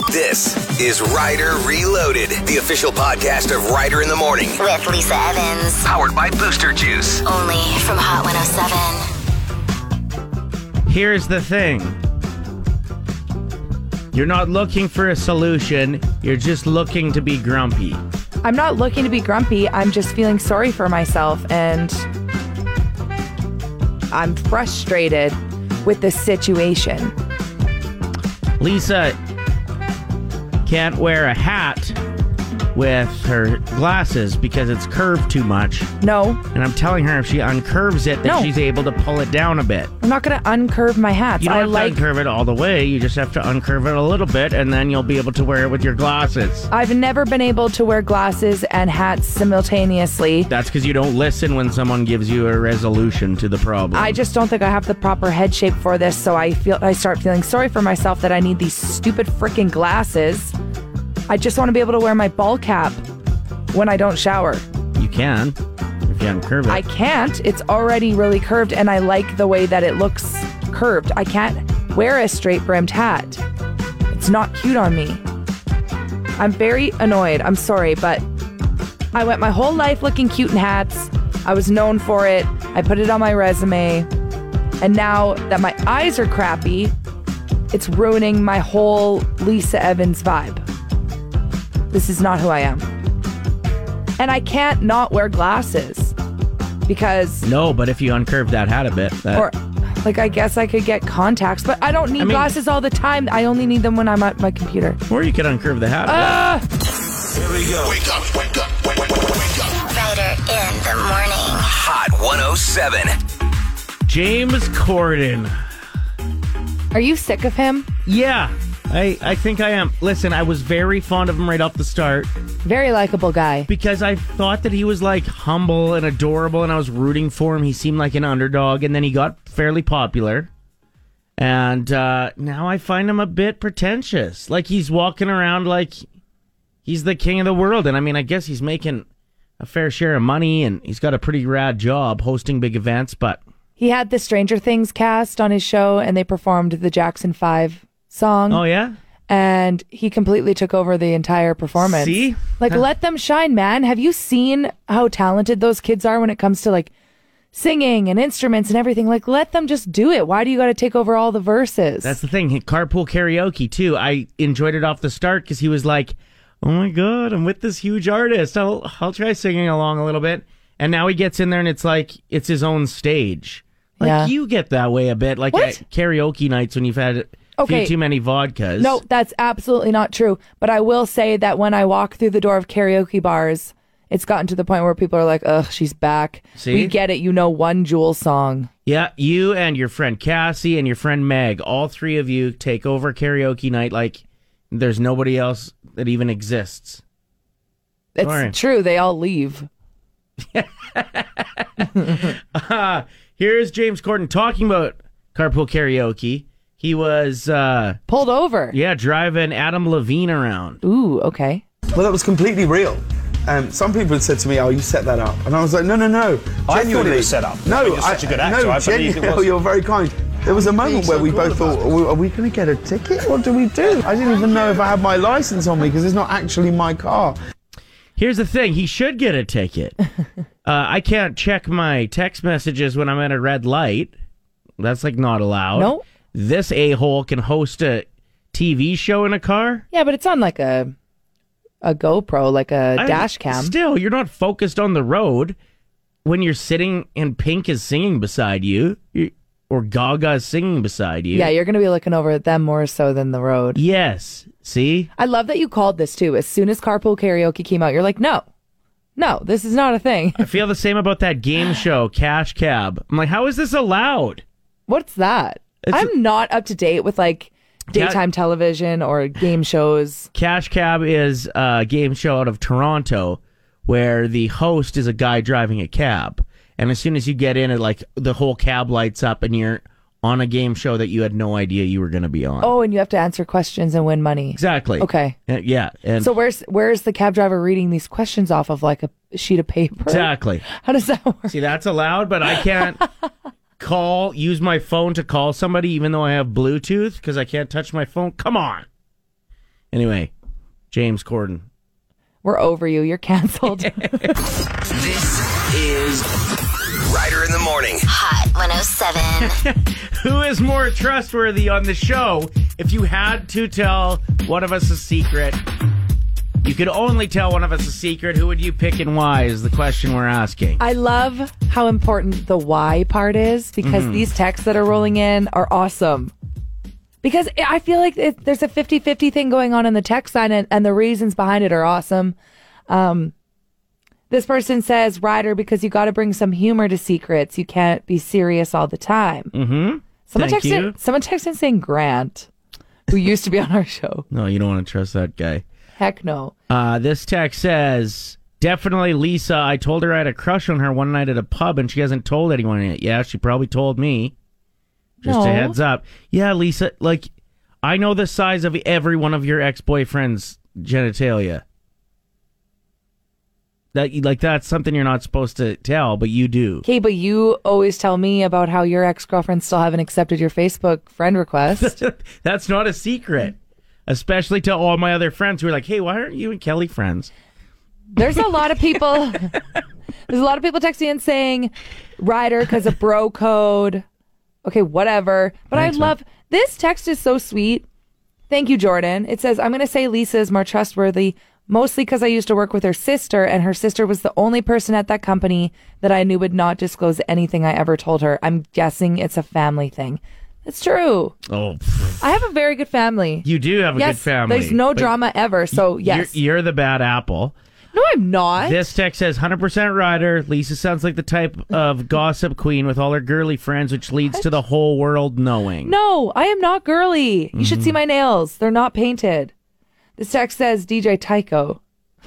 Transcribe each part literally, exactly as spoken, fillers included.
This is Ryder Reloaded, the official podcast of Ryder in the Morning. With Lisa Evans. Powered by Booster Juice. Only from Hot one oh seven. Here's the thing. You're not looking for a solution. You're just looking to be grumpy. I'm not looking to be grumpy. I'm just feeling sorry for myself, and I'm frustrated with the situation. Lisa can't wear a hat with her glasses because it's curved too much. No. And I'm telling her if she uncurves it, that No. she's able to pull it down a bit. I'm not going to uncurve my hats. You don't I have like. to uncurve it all the way. You just have to uncurve it a little bit, and then you'll be able to wear it with your glasses. I've never been able to wear glasses and hats simultaneously. That's because you don't listen when someone gives you a resolution to the problem. I just don't think I have the proper head shape for this, so I feel I start feeling sorry for myself that I need these stupid freaking glasses. I just want to be able to wear my ball cap when I don't shower. You can, if you uncurve it. I can't. It's already really curved, and I like the way that it looks curved. I can't wear a straight-brimmed hat. It's not cute on me. I'm very annoyed. I'm sorry, but I went my whole life looking cute in hats. I was known for it. I put it on my resume. And now that my eyes are crappy, it's ruining my whole Lisa Evans vibe. This is not who I am. And I can't not wear glasses because... No, but if you uncurve that hat a bit... That... Or, like, I guess I could get contacts, but I don't need I mean, glasses all the time. I only need them when I'm at my computer. Or you could uncurve the hat. Ah! Here we go. Wake up, wake up, wake, wake, wake up. Ryder in the morning. Hot one oh seven. James Corden. Are you sick of him? Yeah, I, I think I am. Listen, I was very fond of him right off the start Very likable guy. because I thought that he was like humble and adorable and I was rooting for him. He seemed like an underdog and then he got fairly popular. And uh, now I find him a bit pretentious. Like he's walking around like he's the king of the world. And I mean, I guess he's making a fair share of money and he's got a pretty rad job hosting big events, but... He had the Stranger Things cast on his show, and they performed the Jackson five song. Oh, yeah? And he completely took over the entire performance. See? Like, let them shine, man. Have you seen how talented those kids are when it comes to, like, singing and instruments and everything? Like, let them just do it. Why do you got to take over all the verses? That's the thing. Carpool Karaoke, too. I enjoyed it off the start because he was like, oh, my God, I'm with this huge artist. I'll, I'll try singing along a little bit. And now he gets in there and it's like, it's his own stage. Like, Yeah. you get that way a bit. Like What? at karaoke nights when you've had a Okay. few too many vodkas. No, that's absolutely not true. But I will say that when I walk through the door of karaoke bars, it's gotten to the point where people are like, ugh, she's back. See? We get it. You know one Jewel song. Yeah, you and your friend Cassie and your friend Meg, all three of you take over karaoke night like there's nobody else that even exists. It's Sorry. true. They all leave. uh, here's James Corden talking about Carpool Karaoke. He was, uh, Pulled over. yeah, driving Adam Levine around. Ooh, okay. Well, that was completely real. Um, some people had said to me, "Oh, you set that up," and I was like, "No, no, no." I thought it Genuinely. was set up. No, You're such a good actor. No, I believed it genuinely. was. You're very kind. There was a moment where we both thought, are we, are we going to get a ticket? What do we do? I didn't even know if I had my license on me because it's not actually my car. Here's the thing. He should get a ticket. uh, I can't check my text messages when I'm at a red light. That's, like, not allowed. No. This a-hole can host a T V show in a car. Yeah, but it's on like a a GoPro, like a I- dash cam. Still, you're not focused on the road when you're sitting and Pink is singing beside you, you or Gaga is singing beside you. Yeah, you're going to be looking over at them more so than the road. Yes. See? I love that you called this too. As soon as Carpool Karaoke came out, you're like, no, no, this is not a thing. I feel the same about that game show, Cash Cab. I'm like, how is this allowed? What's that? It's- I'm not up to date with like daytime television or game shows. Cash Cab is a game show out of Toronto where the host is a guy driving a cab. And as soon as you get in it, like the whole cab lights up and you're on a game show that you had no idea you were going to be on. Oh, and you have to answer questions and win money. Exactly. Okay. Uh, yeah. And So where's where's the cab driver reading these questions off of like a sheet of paper? exactly. How does that work? See, that's allowed, but I can't call, use my phone to call somebody even though I have Bluetooth because I can't touch my phone. Come on. Anyway, James Corden. We're over you. You're canceled. This is Ryder in the Morning. Hot one oh seven. Who is more trustworthy on the show? If you had to tell one of us a secret, you could only tell one of us a secret, who would you pick and why is the question we're asking. I love how important the why part is because these texts that are rolling in are awesome. Because I feel like it, there's a fifty-fifty thing going on in the text line, and, and the reasons behind it are awesome. Um, this person says, Ryder, because you got to bring some humor to secrets. You can't be serious all the time. Mm-hmm. Someone Thank texted, you. someone texted saying Grant, who used to be on our show. No, you don't want to trust that guy. Heck no. Uh, this text says, definitely Lisa. I told her I had a crush on her one night at a pub, and she hasn't told anyone yet. Yeah, she probably told me. Just No. a heads up. Yeah, Lisa, like, I know the size of every one of your ex-boyfriend's genitalia. That, like, that's something you're not supposed to tell, but you do. Okay, but you always tell me about how your ex-girlfriends still haven't accepted your Facebook friend request. That's not a secret. Especially to all my other friends who are like, hey, why aren't you and Kelly friends? There's a lot of people. There's a lot of people texting in saying, Ryder, because of bro code. Okay, whatever. But Thanks, I love this text is so sweet. Thank you, Jordan. It says, I'm going to say Lisa is more trustworthy, mostly because I used to work with her sister, and her sister was the only person at that company that I knew would not disclose anything I ever told her. I'm guessing it's a family thing. It's true. Oh, I have a very good family. you do have a yes, good family. there's no but drama ever. So, yes. You're, you're the bad apple. No, I'm not. This text says, one hundred percent Ryder. Lisa sounds like the type of gossip queen with all her girly friends, which leads to the whole world knowing. No, I am not girly. You Mm-hmm. should see my nails. They're not painted. This text says D J Tycho.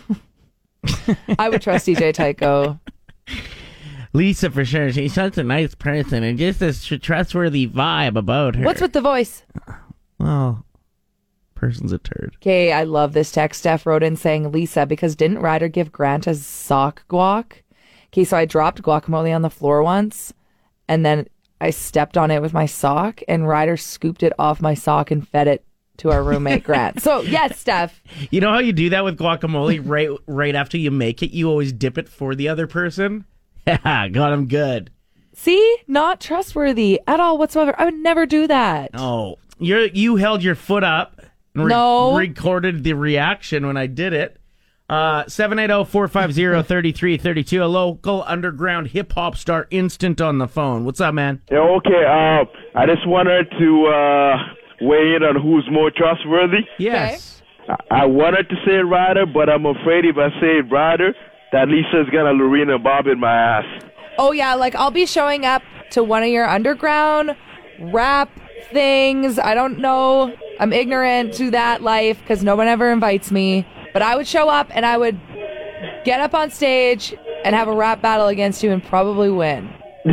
I would trust D J Tycho. Lisa, for sure. She's such a nice person and just a tr- trustworthy vibe about her. What's with the voice? Well, person's a turd. Okay, I love this text. Steph wrote in saying, Lisa, because didn't Ryder give Grant a sock guac? Okay, so I dropped guacamole on the floor once, and then I stepped on it with my sock, and Ryder scooped it off my sock and fed it to our roommate, Grant. So, yes, Steph. You know how you do that with guacamole right right after you make it? You always dip it for the other person? Yeah, got him good. See? Not trustworthy at all whatsoever. I would never do that. Oh, you're, you held your foot up and re- No. recorded the reaction when I did it. Uh, seven eight zero, four five zero, three three three two, a local underground hip-hop star instant on the phone. What's up, man? Yeah, okay. Uh, I just wanted to uh, weigh in on who's more trustworthy. Yes. I, I wanted to say Ryder, but I'm afraid if I say Ryder, that Lisa's gonna Lorena Bob in my ass. Oh, yeah, like I'll be showing up to one of your underground rap things. I don't know. I'm ignorant to that life because no one ever invites me. But I would show up and I would get up on stage and have a rap battle against you and probably win.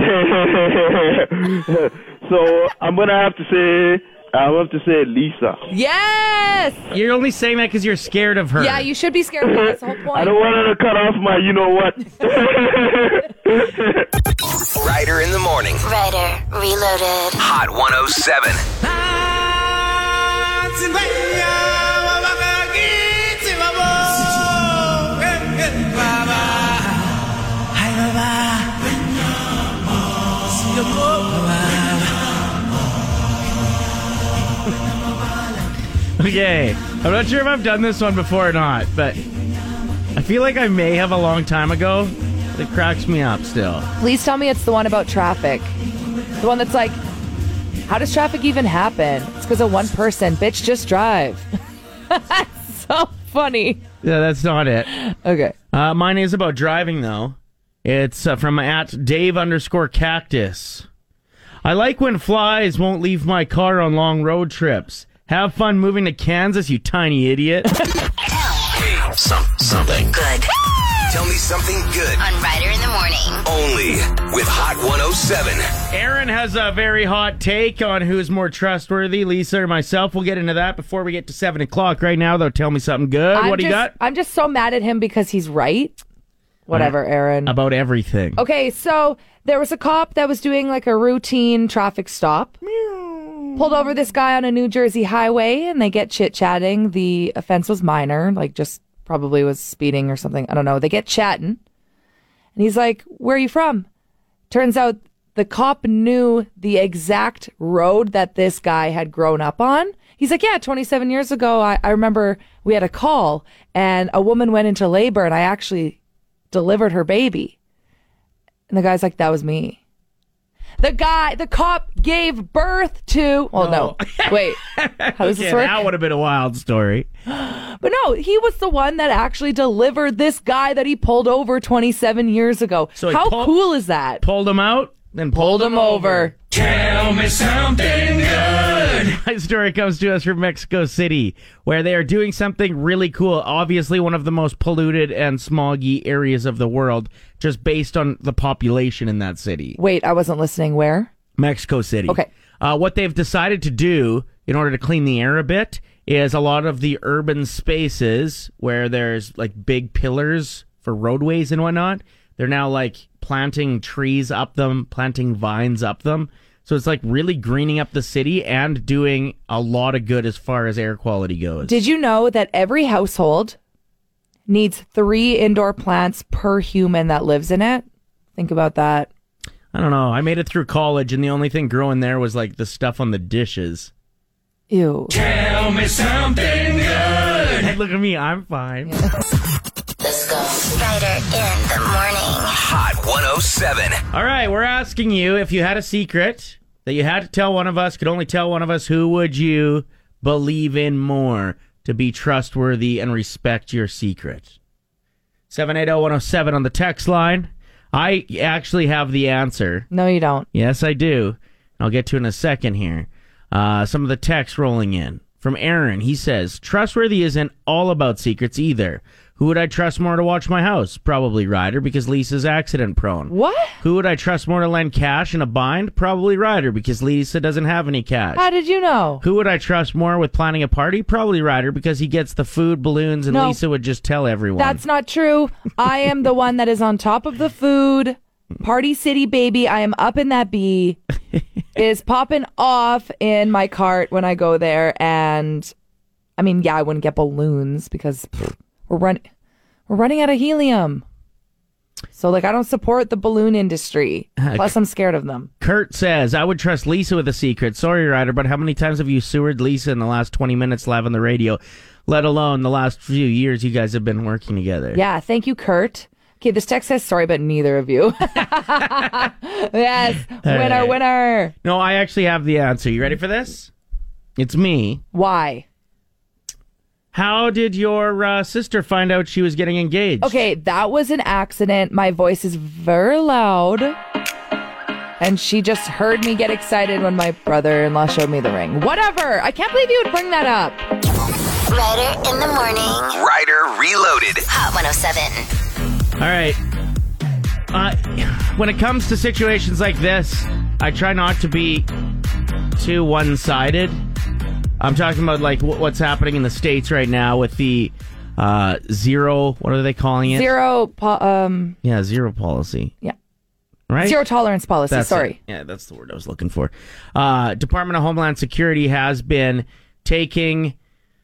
So I'm gonna have to say, I have to say Lisa. Yes! You're only saying that because you're scared of her. Yeah, you should be scared of me. That's the whole point. I don't want her to cut off my, you know what. Ryder in the Morning. Ryder Reloaded. Hot one oh seven. Okay. I'm not sure if I've done this one before or not, but I feel like I may have a long time ago. But it cracks me up still. Please tell me it's the one about traffic. The one that's like, how does traffic even happen? It's because of one person. Bitch, just drive. That's so funny. Yeah, that's not it. Okay. Uh, mine is about driving, though. It's uh, from at Dave underscore cactus. I like when flies won't leave my car on long road trips. Have fun moving to Kansas, you tiny idiot. Some, something. Good. Tell me something good. On Ryder in the Morning. Only with Hot one oh seven. Aaron has a very hot take on who's more trustworthy, Lisa or myself. We'll get into that before we get to seven o'clock. Right now, though, tell me something good. I'm what do you just- got? I'm just so mad at him because he's right. Whatever, Aaron. About everything. Okay, so there was a cop that was doing like a routine traffic stop. pulled over this guy on a New Jersey highway, and they get chit-chatting. The offense was minor, like just probably was speeding or something. I don't know. They get chatting, and he's like, where are you from? Turns out the cop knew the exact road that this guy had grown up on. He's like, yeah, twenty-seven years ago, I, I remember we had a call, and a woman went into labor, and I actually delivered her baby. And the guy's like, that was me. The guy, the cop gave birth to, well, no, no. Wait, how does this Okay, work? that would have been a wild story. But no, he was the one that actually delivered this guy that he pulled over twenty-seven years ago. So he how pull- cool is that? Pulled him out, then pulled, Pulled him over. Tell me something good. My story comes to us from Mexico City, where they are doing something really cool. Obviously, one of the most polluted and smoggy areas of the world, just based on the population in that city. Wait, I wasn't listening. Where? Mexico City. Okay. Uh, what they've decided to do in order to clean the air a bit is a lot of the urban spaces where there's like big pillars for roadways and whatnot. They're now like planting trees up them, planting vines up them. So it's like really greening up the city and doing a lot of good as far as air quality goes. Did you know that every household needs three indoor plants per human that lives in it? Think about that. I don't know. I made it through college, and the only thing growing there was like the stuff on the dishes. Ew. Tell me something good. Hey, look at me. I'm fine. Let's go. Ryder in the morning. Hot one oh seven. All right, we're asking you, if you had a secret that you had to tell one of us, could only tell one of us, who would you believe in more to be trustworthy and respect your secret? seven eight zero, one oh seven on the text line. I actually have the answer. No, you don't. Yes, I do. I'll get to it in a second here. Uh, some of the text rolling in. From Aaron, he says, trustworthy isn't all about secrets either. Who would I trust more to watch my house? Probably Ryder, because Lisa's accident prone. What? Who would I trust more to lend cash in a bind? Probably Ryder, because Lisa doesn't have any cash. How did you know? Who would I trust more with planning a party? Probably Ryder, because he gets the food, balloons, and No. Lisa would just tell everyone. That's not true. I am the one that is on top of the food. Party City, baby. I am up in that bee. Is popping off in my cart when I go there. And, I mean, yeah, I wouldn't get balloons because pff, we're, run- we're running out of helium. So, like, I don't support the balloon industry. Plus, I'm scared of them. Kurt says, I would trust Lisa with a secret. Sorry, Ryder, but how many times have you sewered Lisa in the last twenty minutes live on the radio, let alone the last few years you guys have been working together? Yeah, thank you, Kurt. Okay, this text says sorry, but neither of you. Yes, winner, right. winner. No, I actually have the answer. You ready for this? It's me. Why? How did your uh, sister find out she was getting engaged? Okay, that was an accident. My voice is very loud. And she just heard me get excited when my brother-in-law showed me the ring. Whatever. I can't believe you would bring that up. Ryder in the morning. Ryder Reloaded. Hot one oh seven. All right. Uh, when it comes to situations like this, I try not to be too one-sided. I'm talking about like w- what's happening in the States right now with the uh, zero, what are they calling it? Zero, po- um, Yeah, zero policy. yeah. Right? Zero tolerance policy, That's sorry. it. Yeah, that's the word I was looking for. Uh, Department of Homeland Security has been taking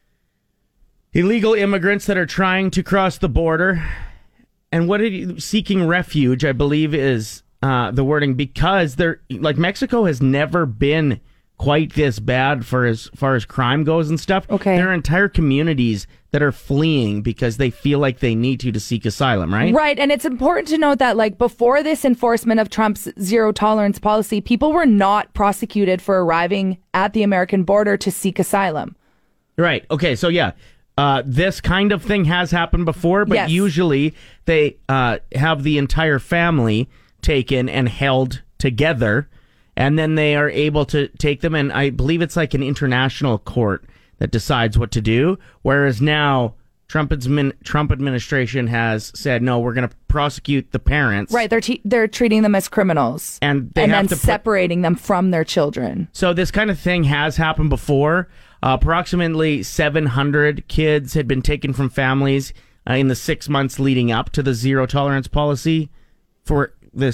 illegal immigrants that are trying to cross the border, and what are you, seeking refuge, I believe is uh, the wording, because they're like Mexico has never been quite this bad for as far as crime goes and stuff. Okay. There are entire communities that are fleeing because they feel like they need to to seek asylum, right? Right, and it's important to note that, like, before this enforcement of Trump's zero tolerance policy, people were not prosecuted for arriving at the American border to seek asylum. Right. Okay. So yeah, uh, this kind of thing has happened before, but Yes. usually they uh, have the entire family taken and held together, and then they are able to take them. And I believe it's like an international court that decides what to do. Whereas now, Trump, admin, Trump administration has said, no, we're going to prosecute the parents. Right, they're te- they're treating them as criminals. And they and have then to put- separating them from their children. So this kind of thing has happened before. Uh, approximately seven hundred kids had been taken from families uh, in the six months leading up to the zero tolerance policy for this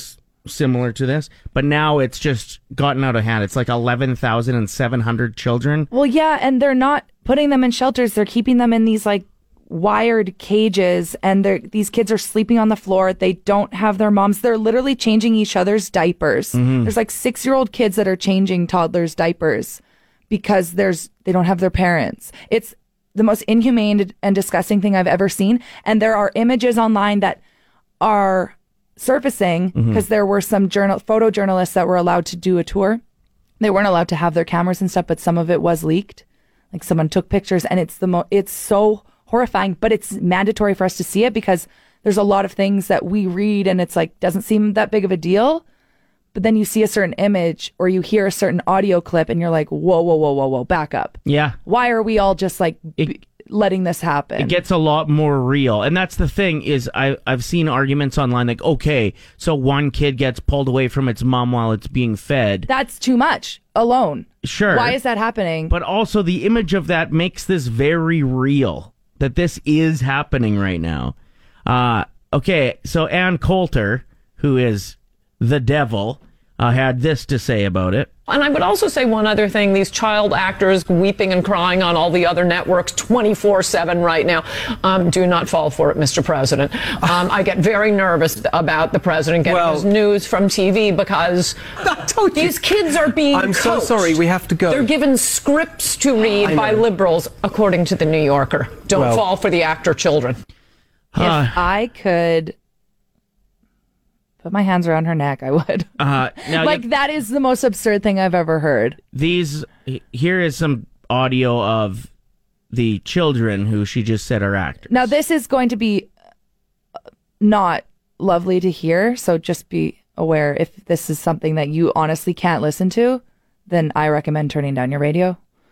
similar to this, but now it's just gotten out of hand. It's like eleven thousand seven hundred children. Well, yeah, and they're not putting them in shelters. They're keeping them in these like wired cages, and they're these kids are sleeping on the floor. They don't have their moms. They're literally changing each other's diapers. Mm-hmm. There's like six-year-old kids that are changing toddlers' diapers because there's they don't have their parents. It's the most inhumane and disgusting thing I've ever seen. And there are images online that are surfacing because mm-hmm. there were some journal photojournalists that were allowed to do a tour. They weren't allowed to have their cameras and stuff, but some of it was leaked. Like someone took pictures, and it's the mo- it's so horrifying, but it's mandatory for us to see it because there's a lot of things that we read and it's like doesn't seem that big of a deal. But then you see a certain image or you hear a certain audio clip and you're like, whoa, whoa, whoa, whoa, whoa, back up. Yeah. Why are we all just like it, b- letting this happen? It gets a lot more real. And that's the thing is I, I've seen arguments online like, okay, so one kid gets pulled away from its mom while it's being fed. That's too much alone. Sure. Why is that happening? But also the image of that makes this very real, that this is happening right now. Uh, okay, so Ann Coulter, who is the devil, uh, had this to say about it. And I would also say one other thing. These child actors weeping and crying on all the other networks twenty-four seven right now. Um, do not fall for it, Mister President. Um, I get very nervous about the president getting well, his news from T V because these kids are being I'm coached. so sorry, we have to go. They're given scripts to read by liberals, according to the New Yorker. Don't well, fall for the actor children. Uh, if I could put my hands around her neck, I would. Uh, now like, you, that is the most absurd thing I've ever heard. These, here is some audio of the children who she just said are actors. Now, this is going to be not lovely to hear, so just be aware if this is something that you honestly can't listen to, then I recommend turning down your radio.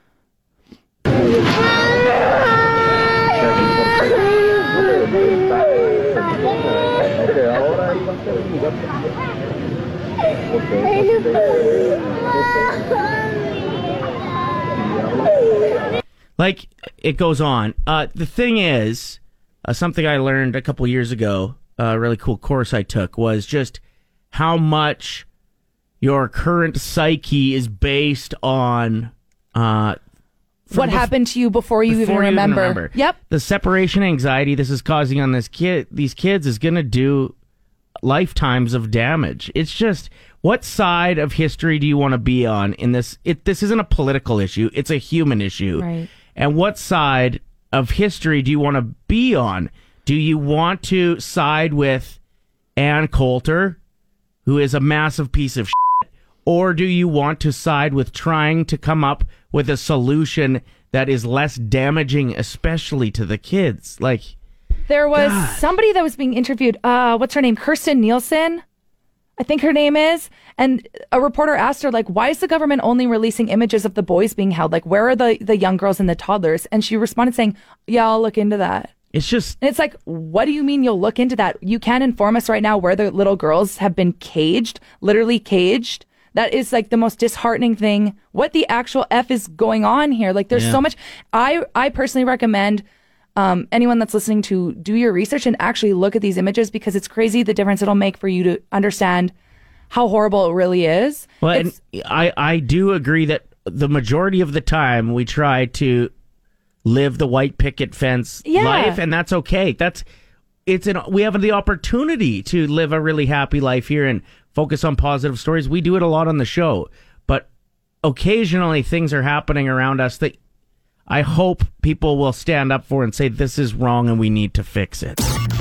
Like, it goes on. Uh, the thing is, uh, something I learned a couple years ago, a really cool course I took, was just how much your current psyche is based on uh, what bef- happened to you before you, before even, you remember. even remember. Yep. The separation anxiety this is causing on this kid, these kids is going to do lifetimes of damage. It's just, what side of history do you want to be on in this? It, this isn't a political issue. It's a human issue. Right. And what side of history do you want to be on? Do you want to side with Ann Coulter, who is a massive piece of shit, or do you want to side with trying to come up with a solution that is less damaging, especially to the kids? Like, there was God. somebody that was being interviewed. Uh, what's her name? Kirsten Nielsen, I think her name is. And a reporter asked her, like, why is the government only releasing images of the boys being held? Like, where are the, the young girls and the toddlers? And she responded saying, yeah, I'll look into that. It's just... And it's like, what do you mean you'll look into that? You can't inform us right now where the little girls have been caged, literally caged. That is like the most disheartening thing. What the actual F is going on here? Like, there's yeah. so much. I, I personally recommend um, anyone that's listening to do your research and actually look at these images, because it's crazy the difference it'll make for you to understand how horrible it really is. Well, and I, I do agree that the majority of the time we try to live the white picket fence yeah. life, and that's okay. That's it's an we have the opportunity to live a really happy life here and focus on positive stories. We do it a lot on the show, but occasionally things are happening around us that I hope people will stand up for and say this is wrong and we need to fix it.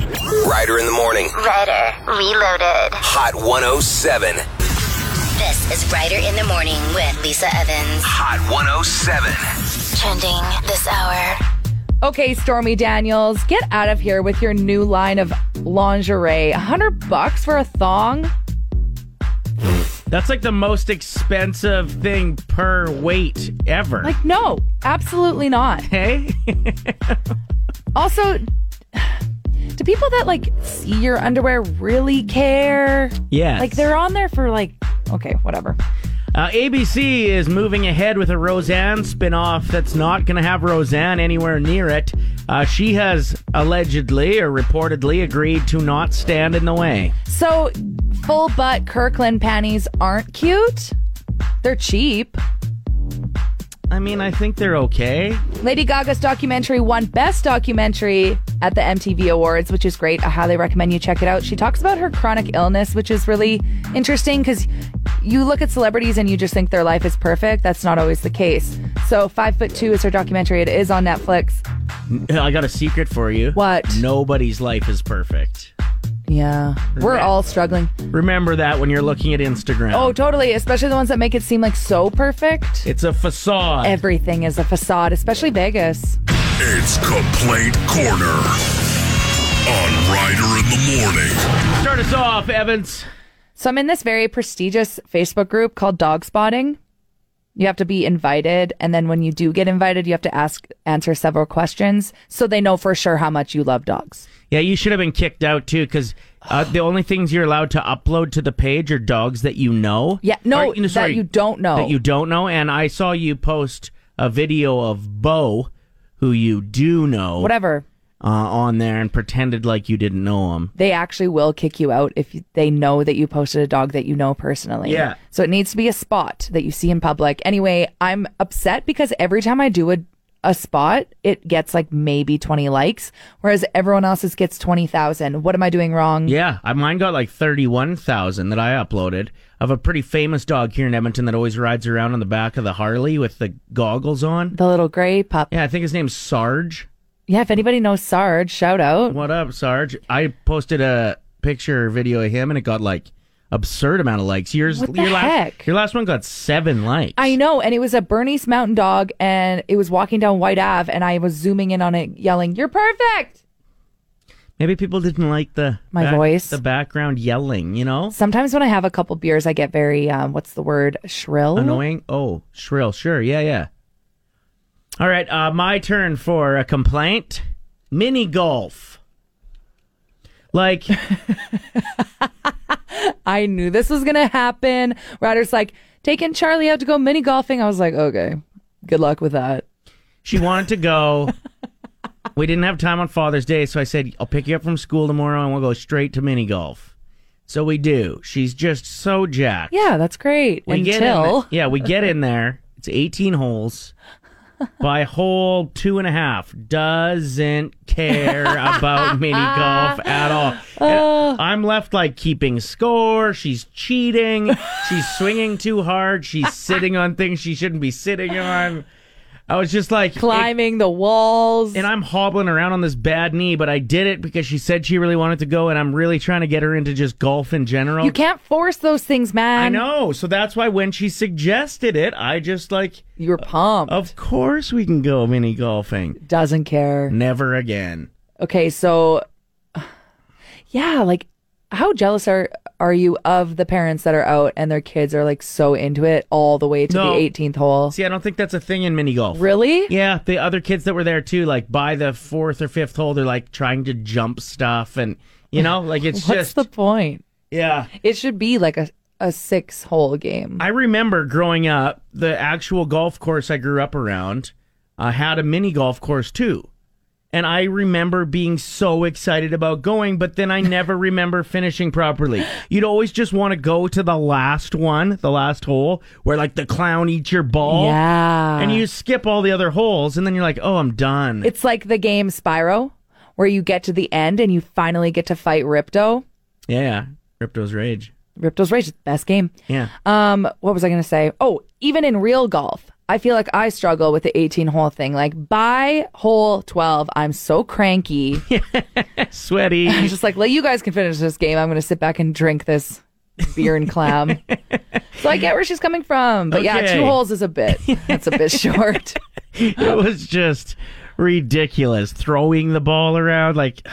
Ryder in the morning. Ryder Reloaded. Hot one oh seven. This is Ryder in the morning with Lisa Evans. Hot one oh seven. Trending this hour. Okay, Stormy Daniels, get out of here with your new line of lingerie. A hundred bucks for a thong? That's like the most expensive thing per weight ever. Like, no, absolutely not. Hey? Also, do people that like see your underwear really care? Yes. Like, they're on there for like, okay, whatever. Uh, A B C is moving ahead with a Roseanne spinoff that's not going to have Roseanne anywhere near it. Uh, she has allegedly or reportedly agreed to not stand in the way. So, full butt Kirkland panties aren't cute. They're cheap. I mean, I think they're okay. Lady Gaga's documentary won Best Documentary at the M T V Awards, which is great. I highly recommend you check it out. She talks about her chronic illness, which is really interesting because you look at celebrities and you just think their life is perfect. That's not always the case. So Five Foot Two is her documentary. It is on Netflix. I got a secret for you. What? Nobody's life is perfect. Yeah. We're all struggling. Remember that when you're looking at Instagram. Oh, totally. Especially the ones that make it seem like so perfect. It's a facade. Everything is a facade, especially Vegas. It's Complaint Corner on Ryder in the Morning. Start us off, Evans. So I'm in this very prestigious Facebook group called Dog Spotting. You have to be invited, and then when you do get invited, you have to ask, answer several questions so they know for sure how much you love dogs. Yeah, you should have been kicked out, too, because uh, the only things you're allowed to upload to the page are dogs that you know. Yeah, no, or, you know, sorry, that you don't know. That you don't know, and I saw you post a video of Bo, who you do know. Whatever. Uh, on there and pretended like you didn't know him. They actually will kick you out if you, they know that you posted a dog that you know personally. Yeah. So it needs to be a spot that you see in public. Anyway, I'm upset because every time I do a, a spot, it gets like maybe twenty likes, whereas everyone else's gets twenty thousand. What am I doing wrong? Yeah, I, mine got like thirty-one thousand that I uploaded of a pretty famous dog here in Edmonton that always rides around on the back of the Harley with the goggles on. The little gray pup. Yeah, I think his name's Sarge. Yeah, if anybody knows Sarge, shout out. What up, Sarge? I posted a picture or video of him and it got like absurd amount of likes. Yours, What the your heck? Last, your last one got seven likes. I know, and it was a Bernese Mountain Dog, and it was walking down White Ave, and I was zooming in on it, yelling, "You're perfect!" Maybe people didn't like the My back- voice. the background yelling, you know? Sometimes when I have a couple beers, I get very, um, what's the word, shrill? Annoying? Oh, shrill. Sure. Yeah, yeah. All right. Uh, my turn for a complaint. Mini golf. Like, I knew this was going to happen. Ryder's like, taking Charlie out to go mini golfing. I was like, okay, good luck with that. she wanted to go. We didn't have time on Father's Day, so I said, I'll pick you up from school tomorrow and we'll go straight to mini golf. So we do. She's just so jacked. Yeah, that's great. We get in Until there- yeah, we get in there. It's eighteen holes. By hole two and a half, doesn't care about mini golf at all. Oh. I'm left like keeping score. She's cheating. She's swinging too hard. She's sitting on things she shouldn't be sitting on. I was just like climbing the walls. And I'm hobbling around on this bad knee, but I did it because she said she really wanted to go, and I'm really trying to get her into just golf in general. You can't force those things, man. I know. So that's why when she suggested it, I just like... You were pumped. Of course we can go mini golfing. Doesn't care. Never again. Okay, so... Yeah, like, how jealous are are you of the parents that are out and their kids are like so into it all the way to No. the eighteenth hole? See, I don't think that's a thing in mini golf. Really? Yeah, the other kids that were there too, like by the fourth or fifth hole, they're like trying to jump stuff, and you know, like it's What's just the point? yeah. It should be like a a six hole game. I remember growing up, the actual golf course I grew up around uh, had a mini golf course too. And I remember being so excited about going, but then I never remember finishing properly. You'd always just want to go to the last one, the last hole, where like the clown eats your ball. Yeah. And you skip all the other holes, and then you're like, oh, I'm done. It's like the game Spyro, where you get to the end and you finally get to fight Ripto. yeah, yeah. Ripto's Rage. Ripto's Rage is the best game. Yeah. Um, what was I going to say? Oh, even in real golf, I feel like I struggle with the eighteen hole thing. Like by hole twelve, I'm so cranky. Sweaty. I'm just like, well, you guys can finish this game. I'm going to sit back and drink this beer and clam. So I get where she's coming from. But yeah, Okay. two holes is a bit, that's a bit short. It was just ridiculous. Throwing the ball around, like,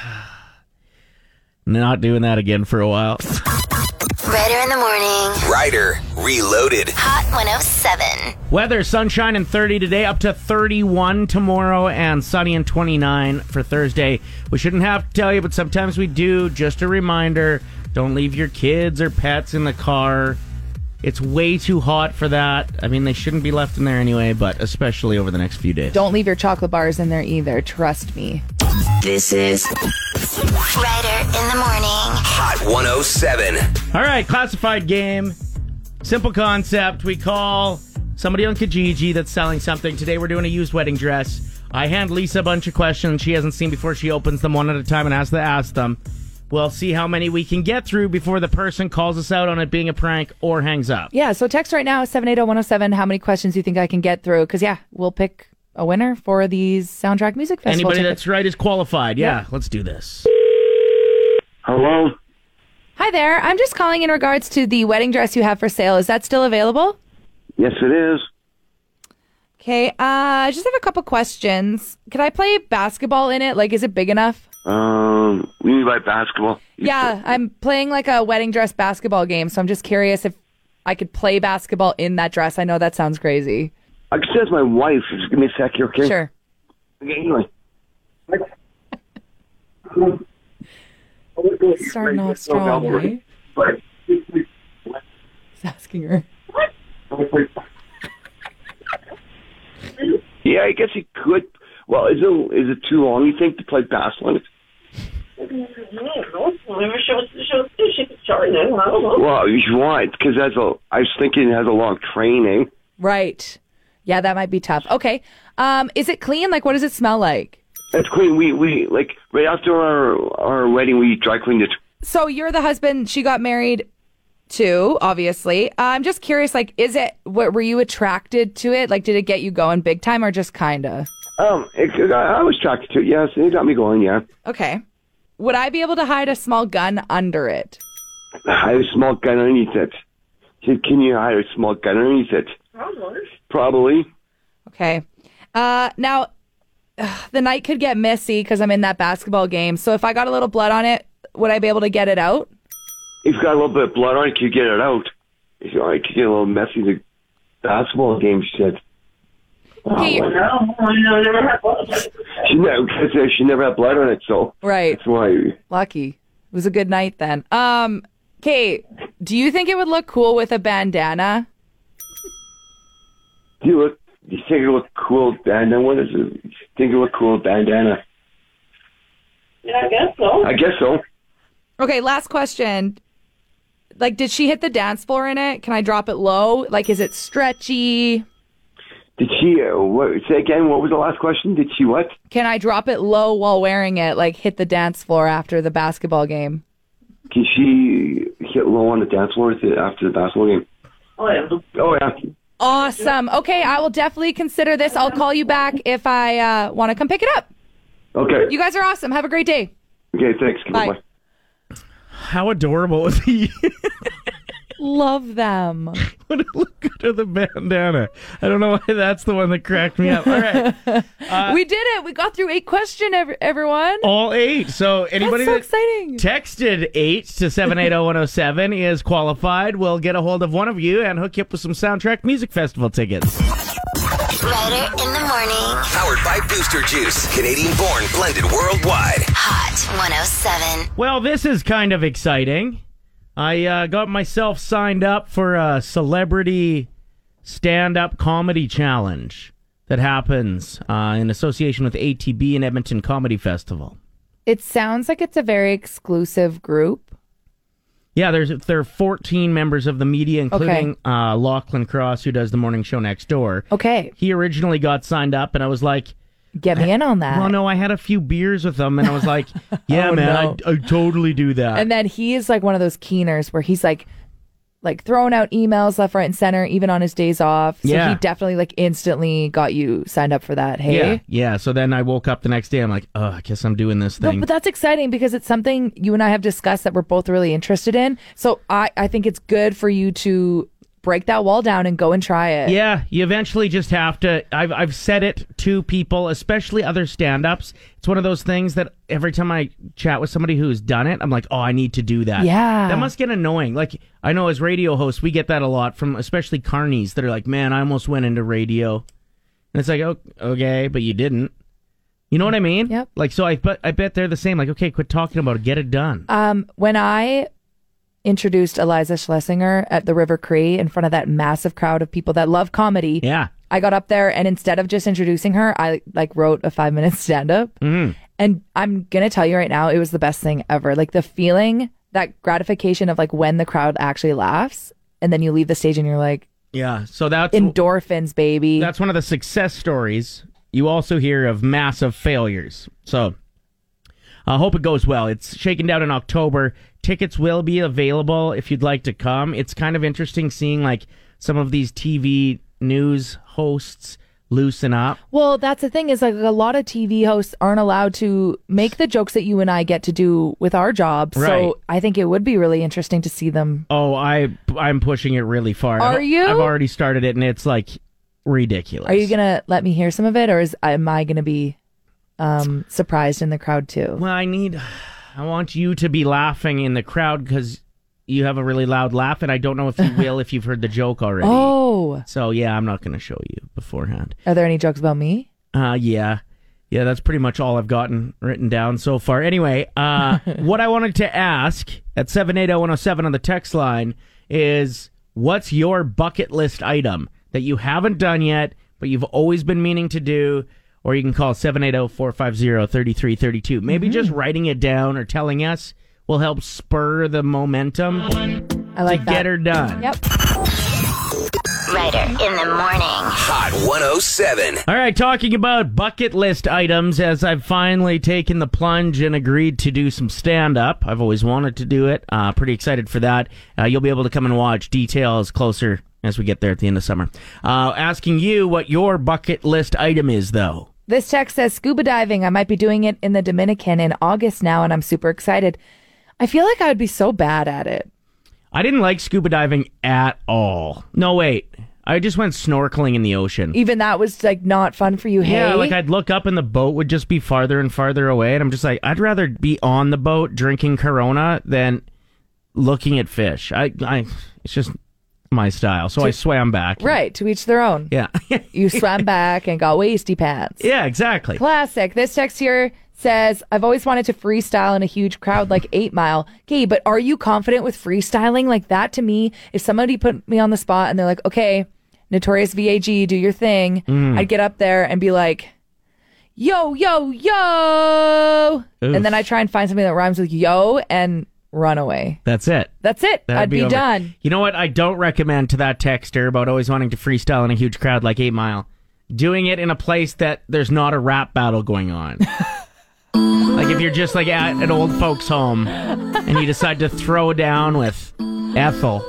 not doing that again for a while. Ryder in the morning. Ryder Reloaded. Hot one oh seven. Weather, sunshine and thirty today, up to thirty-one tomorrow, and sunny and twenty-nine for Thursday. We shouldn't have to tell you, but sometimes we do. Just a reminder, don't leave your kids or pets in the car. It's way too hot for that. I mean, they shouldn't be left in there anyway, but especially over the next few days. Don't leave your chocolate bars in there either. Trust me. This is Ryder in the Morning. Hot one oh seven. All right, classified game. Simple concept. We call somebody on Kijiji that's selling something. Today we're doing a used wedding dress. I hand Lisa a bunch of questions she hasn't seen before. She opens them one at a time and has to ask them. We'll see how many we can get through before the person calls us out on it being a prank or hangs up. Yeah, so text right now, seven eight zero one zero seven, how many questions you think I can get through. Because, yeah, we'll pick a winner for these Soundtrack Music Festival Anybody tickets. that's right is qualified. Yeah, Yeah. let's do this. Hello? Hi there. I'm just calling in regards to the wedding dress you have for sale. Is that still available? Yes, it is. Okay, uh, I just have a couple questions. Could I play basketball in it? Like, is it big enough? Um, we mean by basketball? Yeah, I'm playing like a wedding dress basketball game, so I'm just curious if I could play basketball in that dress. I know that sounds crazy. I can say it's my wife. Just give me a sec here, okay? Sure. Okay, anyway. Starting off strong, right? He's asking her. Yeah, I guess he could. Well, is it is it too long, you think, to play basketball in it? Well, you want, because that's a, I was thinking it has a long training. Right. Yeah, that might be tough. Okay. Um, is it clean? Like, what does it smell like? It's clean. We, we like, right after our, our wedding, we dry cleaned it. So you're the husband she got married to, obviously. Uh, I'm just curious, like, is it, what, were you attracted to it? Like, did it get you going big time or just kind of? Um, it, I, I was attracted to it, yes. It got me going, yeah. Okay. Would I be able to hide a small gun under it? I have a small gun underneath it. Can, can you hide a small gun underneath it? Probably. Probably. Okay. Uh, now, ugh, the night could get messy because I'm in that basketball game. So if I got a little blood on it, would I be able to get it out? If you've got a little bit of blood on it, can you get it out? If you like, you get a little messy in the basketball game, she said. Okay, oh, no, I never had blood. She never, she never had blood on it, so right. That's why. Lucky. It was a good night then. Um, okay, do you think it would look cool with a bandana? Do you look? Do you think it look cool bandana? What is it? Think it look cool bandana? Yeah, I guess so. I guess so. Okay, last question. Like, did she hit the dance floor in it? Can I drop it low? Like, is it stretchy? Did she, uh, what, say again, what was the last question? Did she what? Can I drop it low while wearing it? Like, hit the dance floor after the basketball game? Can she hit low on the dance floor after the basketball game? Oh, yeah. Oh, yeah. Awesome. Okay, I will definitely consider this. I'll call you back if I uh, want to come pick it up. Okay. You guys are awesome. Have a great day. Okay, thanks. Bye. Bye. How adorable was he? Love them. What a look good of the bandana. I don't know why that's the one that cracked me up. All right. Uh, we did it. We got through eight question, every, everyone. all eight. So anybody That's so that exciting. texted eight to seven eight zero one zero seven is qualified. We'll get a hold of one of you and hook you up with some Soundtrack Music Festival tickets. Ryder in the Morning. Powered by Booster Juice. Canadian born, blended worldwide. Hot one oh seven. Well, this is kind of exciting. I uh, got myself signed up for a celebrity stand-up comedy challenge that happens uh, in association with A T B and Edmonton Comedy Festival. It sounds like it's a very exclusive group. Yeah, there's there are fourteen members of the media, including Okay. uh, Lachlan Cross, who does the morning show next door. Okay. He originally got signed up, and I was like, Get me in on that. well, no, I had a few beers with him, and I was like, yeah, Oh, man, no. I, I totally do that. And then he is like one of those keeners where he's like, like throwing out emails left, right, and center, even on his days off. So Yeah. he definitely like instantly got you signed up for that. Hey. yeah, yeah. So then I woke up the next day, I'm like, oh, I guess I'm doing this No, thing. but that's exciting because it's something you and I have discussed that we're both really interested in. So I, I think it's good for you to break that wall down and go and try it. Yeah, you eventually just have to. I've I've said it to people, especially other stand-ups. It's one of those things that every time I chat with somebody who's done it, I'm like, oh, I need to do that. Yeah. That must get annoying. Like, I know as radio hosts, we get that a lot from especially carnies that are like, man, I almost went into radio. And it's like, oh, okay, but you didn't. You know what I mean? Yep. Like, so I bet, I bet they're the same. Like, okay, quit talking about it. Get it done. Um, when I introduced Eliza Schlesinger at the River Cree in front of that massive crowd of people that love comedy, Yeah. I got up there and instead of just introducing her, I like wrote a five minute stand up. Mm. And I'm going to tell you right now, it was the best thing ever. Like the feeling, that gratification of like when the crowd actually laughs and then you leave the stage and you're like, Yeah, so that's endorphins, baby. That's one of the success stories. You also hear of massive failures. So I hope it goes well. It's shaken down in October. Tickets will be available if you'd like to come. It's kind of interesting seeing like some of these T V news hosts loosen up. Well, that's the thing is like a lot of T V hosts aren't allowed to make the jokes that you and I get to do with our jobs. Right. So I think it would be really interesting to see them. Oh, I I'm pushing it really far. Are I've, you? I've already started it, and it's like ridiculous. Are you gonna let me hear some of it, or is am I gonna be um, surprised in the crowd too? Well, I need. I want you to be laughing in the crowd because you have a really loud laugh, and I don't know if you will if you've heard the joke already. Oh. So, yeah, I'm not going to show you beforehand. Are there any jokes about me? Uh, yeah. Yeah, that's pretty much all I've gotten written down so far. Anyway, uh, what I wanted to ask at seven eight zero one zero seven on the text line is, what's your bucket list item that you haven't done yet, but you've always been meaning to do? Or you can call seven eight zero, four five zero, three three three two. Maybe Mm-hmm. just writing it down or telling us will help spur the momentum I like to that. get her done. Yep. Ryder in the morning. Hot one oh seven. All right, talking about bucket list items, as I've finally taken the plunge and agreed to do some stand-up. I've always wanted to do it. Uh, pretty excited for that. Uh, you'll be able to come and watch details closer as we get there at the end of summer. Uh, asking you what your bucket list item is, though. This text says scuba diving. I might be doing it in the Dominican in August now, and I'm super excited. I feel like I would be so bad at it. I didn't like scuba diving at all. No, wait. I just went snorkeling in the ocean. Even that was like not fun for you, hey? Yeah, like I'd look up and the boat would just be farther and farther away, and I'm just like, I'd rather be on the boat drinking Corona than looking at fish. I, I, it's just my style. So I swam back. Right, to each their own. Yeah. You swam back and got wasty pants. Yeah, exactly. Classic. This text here says, I've always wanted to freestyle in a huge crowd like eight mile. Okay, but are you confident with freestyling? Like that to me, if somebody put me on the spot and they're like, okay, Notorious V A G, do your thing, Mm. I'd get up there and be like, yo, yo, yo. Oof. And then I try and find something that rhymes with yo and run away. That's it. That's it. That'd I'd be, over. done. You know what? I don't recommend to that texter about always wanting to freestyle in a huge crowd like eight mile. Doing it in a place that there's not a rap battle going on. Like if you're just like at an old folks home and you decide to throw down with Ethel.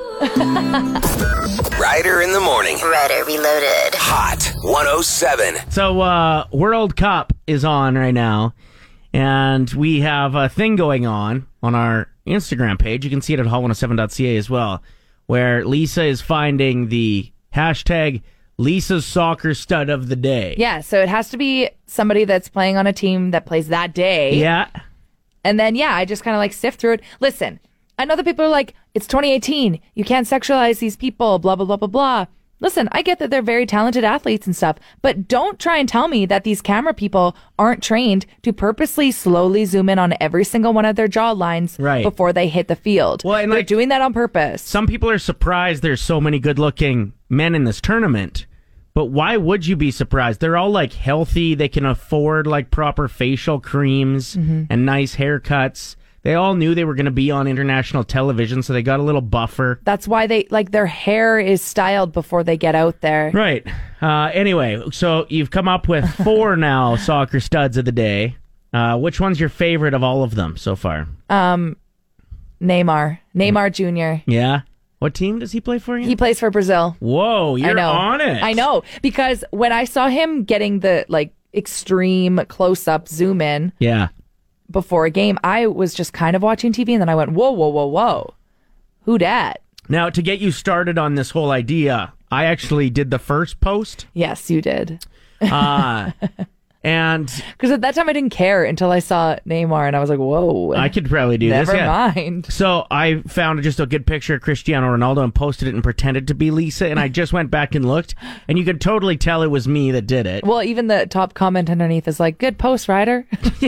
Ryder in the morning. Ryder Reloaded. Hot one oh seven. So uh World Cup is on right now, and we have a thing going on on our Instagram page. You can see it at hot one oh seven dot c a as well, where Lisa is finding the hashtag Lisa's Soccer Stud of the Day. Yeah, so it has to be somebody that's playing on a team that plays that day. Yeah. And then, yeah, I just kind of like sift through it. Listen, I know that people are like, it's twenty eighteen. You can't sexualize these people, blah, blah, blah, blah, blah. Listen, I get that they're very talented athletes and stuff, but don't try and tell me that these camera people aren't trained to purposely slowly zoom in on every single one of their jaw lines Right. before they hit the field. Well, and they're like- doing that on purpose. Some people are surprised there's so many good-looking men in this tournament, but why would you be surprised? They're all like healthy. They can afford like proper facial creams Mm-hmm. and nice haircuts. They all knew they were going to be on international television, so they got a little buffer. That's why they, like, their hair is styled before they get out there. Right. Uh, anyway, so you've come up with four now soccer studs of the day. Uh, which one's your favorite of all of them so far? Um, Neymar. Neymar Junior Yeah? What team does he play for you? He plays for Brazil. Whoa, you're I know. on it. I know, because when I saw him getting the like extreme close up zoom in Yeah. before a game, I was just kind of watching T V and then I went, whoa, whoa, whoa, whoa. Who dat? Now, to get you started on this whole idea, I actually did the first post. Yes, you did. Uh, and Because at that time I didn't care until I saw Neymar and I was like, whoa. I could probably do Never this. yeah. mind. So I found just a good picture of Cristiano Ronaldo and posted it and pretended to be Lisa. And I just went back and looked, and you could totally tell it was me that did it. Well, even the top comment underneath is like, good post, Ryder.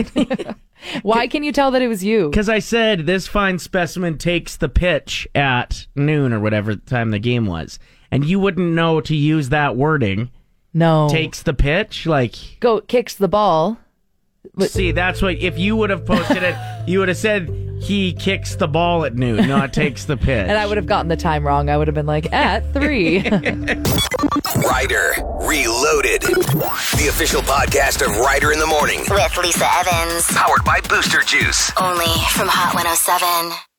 Why can you tell that it was you? Because I said this fine specimen takes the pitch at noon or whatever time the game was. And you wouldn't know to use that wording. No. Takes the pitch? Like, Go kicks the ball. See, that's what, if you would have posted it, you would have said he kicks the ball at noon, not takes the pitch. And I would have gotten the time wrong. I would have been like, at three. Ryder Reloaded, the official podcast of Ryder in the Morning. With Lisa Evans. Powered by Booster Juice. Only from Hot one oh seven.